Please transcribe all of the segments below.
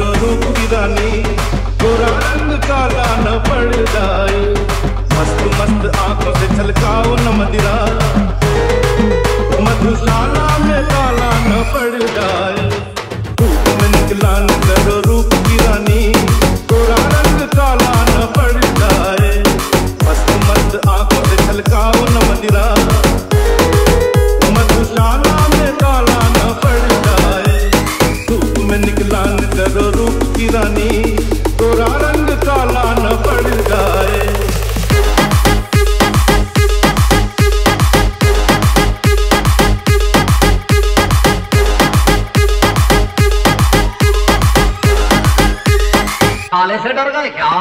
करो रूप की रानी, गोरा रंग काला न पड़ जाए। मस्त मस्त आंखों से छलकाओ न मदिरा, मधुशाला में काला न पड़ जाए। धूप में निकला न करो रूप की रानी, गोरा रंग काला न पड़ जाए। मस्त मस्त आंखों से छलकाओ न मदिरा, मधुशाला में काला न पड़ जाए। धूप में निकला न करो रूप की रानी, गोरा रंग काला न पड़ जाए। काले से डर गए क्या?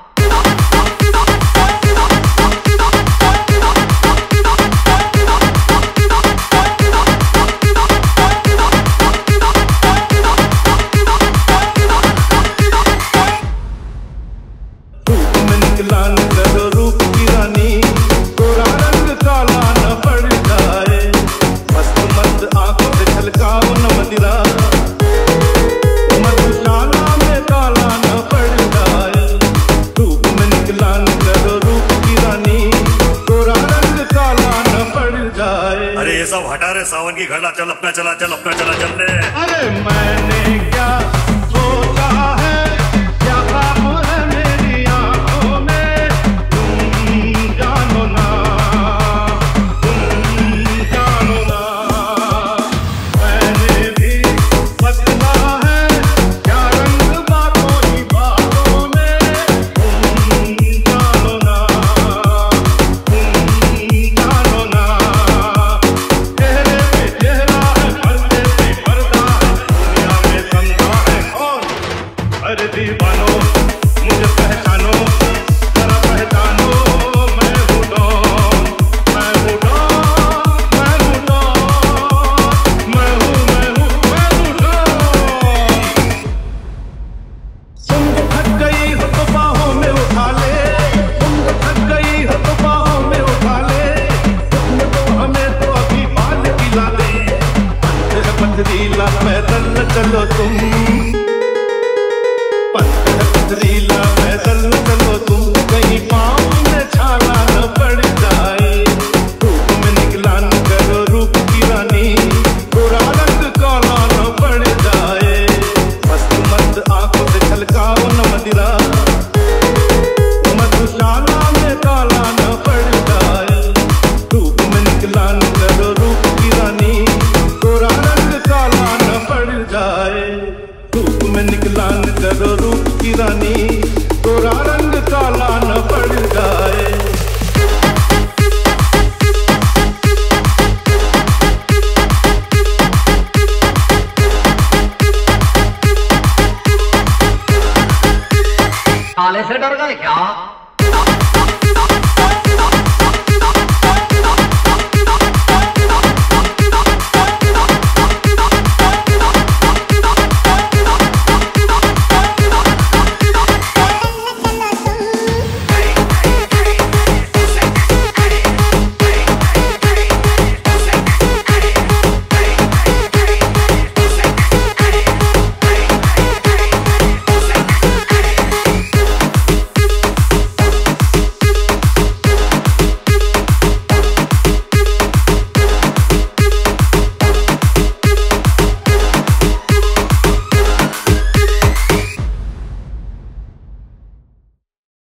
धूप में निकला न करो रूप की रानी, गोरा रंग काला न पड़ जाए। मस्त मस्त आंखों से छलकाओ न मदिरा, मधुशाला में काला न पड़ जाए। धूप में निकला न करो रूप की रानी, गोरा रंग काला न पड़ जाए। अरे ये सब हटा रे, सावन की घड़ा, चल अपना चला, चल अपना चला, चल रे। अरे मैंने क्या सोचा है, क्या ख्वाब है मेरी आंखों में, तुम जानो ना, तुम जानो ना। मैंने भी बदला है क्या रंग बातों ही बातों में, तुम जानो ना, तुम जानो ना। चेहरे पे चेहरा है, पर्दे पे पर्दा है, दुनिया में संता है कौन? अरे दीवानो मुझे पहचानो, जरा पहचानो, मैं हूँ डॉन, मैं हूँ डॉन, मैं हूँ डॉन, मैं हूँ डॉन। तुम थक गई हो तो बाहों में उठा ले, तुम थक गई हो तो बाहों में उठा ले, तुम तो हमें तो अभी बाल पिला दे। पंथ है पथरीला पैदल न चलो तुम, पंथ है पथरीला पैदल न चलो तुम, कहीं पाँव में छाला न पड़ जाए। धूप में निकला न करो रूप की रानी, गोरा रंग काला न पड़ जाए। मस्त मस्त आंखों से छलकाओ न मदिरा, मधुशाला में काला न पड़ जाए। धूप में निकला न करो रूप की रानी, गोरा रंग काला न पड़ जाए। धूप में निकला न करो रूप की रानी, गोरा रंग काला न पड़ जाए। काले से डर गए क्या?